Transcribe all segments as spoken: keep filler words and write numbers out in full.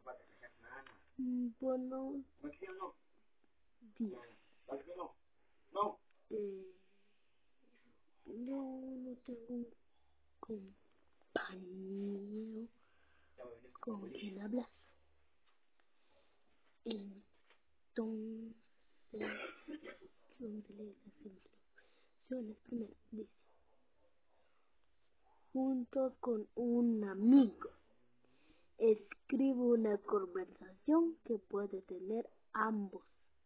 Mm, Buenos días. Eh, yo no tengo un compañero con quien hablar. Entonces, donde lee las instrucciones primero dice, junto con un amigo, escribe una conversación que puede tener ambos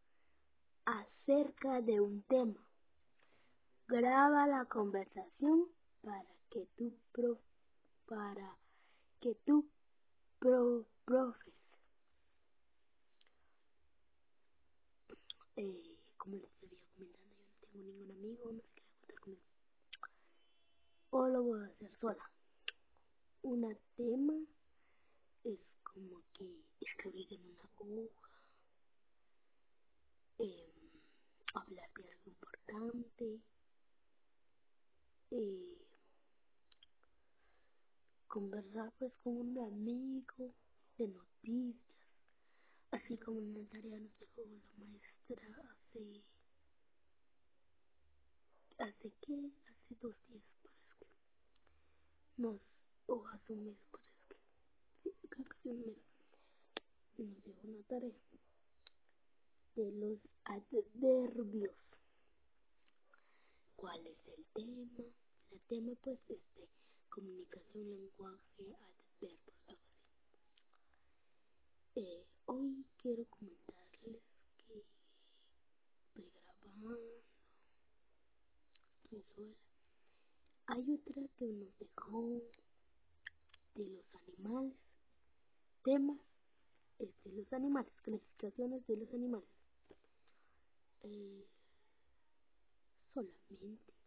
acerca de un tema. Graba la conversación para que tu pro, para que tu pro, profes, eh, como les había comentado, yo no tengo ningún amigo, no sé qué contar conmigo. O lo voy a hacer sola. Un tema es como que escribir en una hoja, eh, hablar de algo importante, eh, conversar pues con un amigo de noticias, así como en la tarea nos dejó la maestra hace, hace qué, hace dos días parece que, nos, o hace un mes parece que, sí, creo que hace un mes, nos dejó una tarea de los adverbios. ¿Cuál es el tema? El tema pues es de comunicación, lenguaje, adverbios, algo así. Eh, hoy quiero comentarles que estoy grabando, estoy sola. Hay otra que nos dejó de los animales, temas es de los animales, clasificaciones de los animales. Eh, solamente